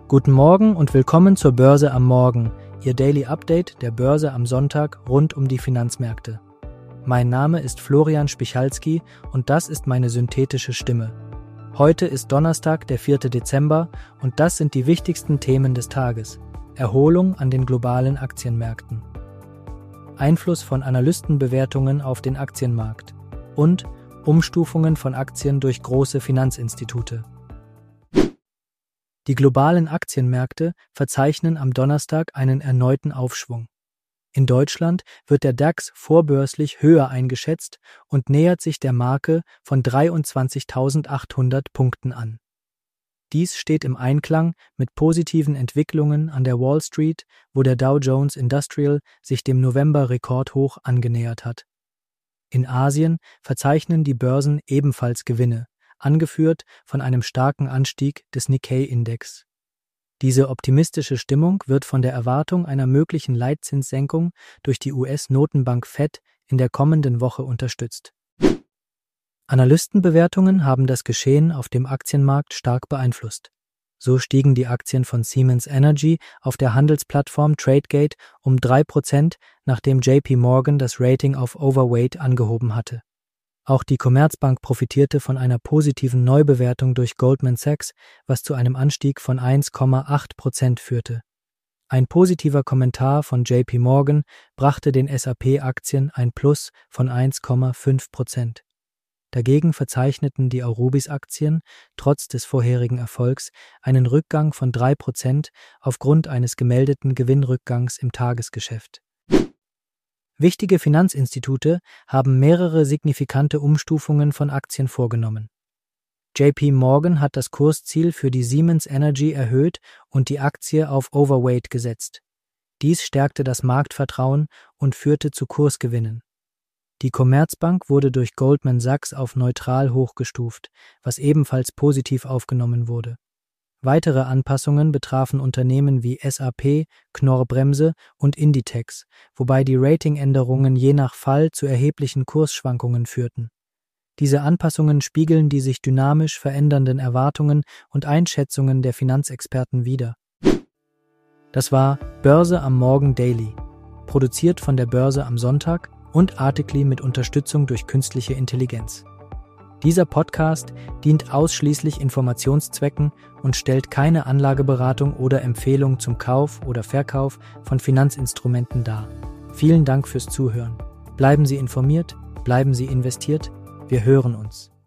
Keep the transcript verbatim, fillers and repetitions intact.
Guten Morgen und willkommen zur Börse am Morgen, Ihr Daily Update der Börse am Sonntag rund um die Finanzmärkte. Mein Name ist Florian Spichalski und das ist meine synthetische Stimme. Heute ist Donnerstag, der vierte Dezember, und das sind die wichtigsten Themen des Tages. Erholung an den globalen Aktienmärkten, Einfluss von Analystenbewertungen auf den Aktienmarkt und Umstufungen von Aktien durch große Finanzinstitute. Die globalen Aktienmärkte verzeichnen am Donnerstag einen erneuten Aufschwung. In Deutschland wird der DAX vorbörslich höher eingeschätzt und nähert sich der Marke von dreiundzwanzigtausendachthundert Punkten an. Dies steht im Einklang mit positiven Entwicklungen an der Wall Street, wo der Dow Jones Industrial sich dem November-Rekordhoch angenähert hat. In Asien verzeichnen die Börsen ebenfalls Gewinne, angeführt von einem starken Anstieg des Nikkei-Index. Diese optimistische Stimmung wird von der Erwartung einer möglichen Leitzinssenkung durch die U S-Notenbank Fed in der kommenden Woche unterstützt. Analystenbewertungen haben das Geschehen auf dem Aktienmarkt stark beeinflusst. So stiegen die Aktien von Siemens Energy auf der Handelsplattform Tradegate um drei Prozent, nachdem J P Morgan das Rating auf Overweight angehoben hatte. Auch die Commerzbank profitierte von einer positiven Neubewertung durch Goldman Sachs, was zu einem Anstieg von eins Komma acht Prozent führte. Ein positiver Kommentar von J P Morgan brachte den S und P-Aktien ein Plus von eins Komma fünf Prozent. Dagegen verzeichneten die Aurubis-Aktien trotz des vorherigen Erfolgs einen Rückgang von drei Prozent aufgrund eines gemeldeten Gewinnrückgangs im Tagesgeschäft. Wichtige Finanzinstitute haben mehrere signifikante Umstufungen von Aktien vorgenommen. J P Morgan hat das Kursziel für die Siemens Energy erhöht und die Aktie auf Overweight gesetzt. Dies stärkte das Marktvertrauen und führte zu Kursgewinnen. Die Commerzbank wurde durch Goldman Sachs auf neutral hochgestuft, was ebenfalls positiv aufgenommen wurde. Weitere Anpassungen betrafen Unternehmen wie S und P, Knorr-Bremse und Inditex, wobei die Ratingänderungen je nach Fall zu erheblichen Kursschwankungen führten. Diese Anpassungen spiegeln die sich dynamisch verändernden Erwartungen und Einschätzungen der Finanzexperten wider. Das war Börse am Morgen Daily, produziert von der Börse am Sonntag und Artikli mit Unterstützung durch künstliche Intelligenz. Dieser Podcast dient ausschließlich Informationszwecken und stellt keine Anlageberatung oder Empfehlung zum Kauf oder Verkauf von Finanzinstrumenten dar. Vielen Dank fürs Zuhören. Bleiben Sie informiert, bleiben Sie investiert. Wir hören uns.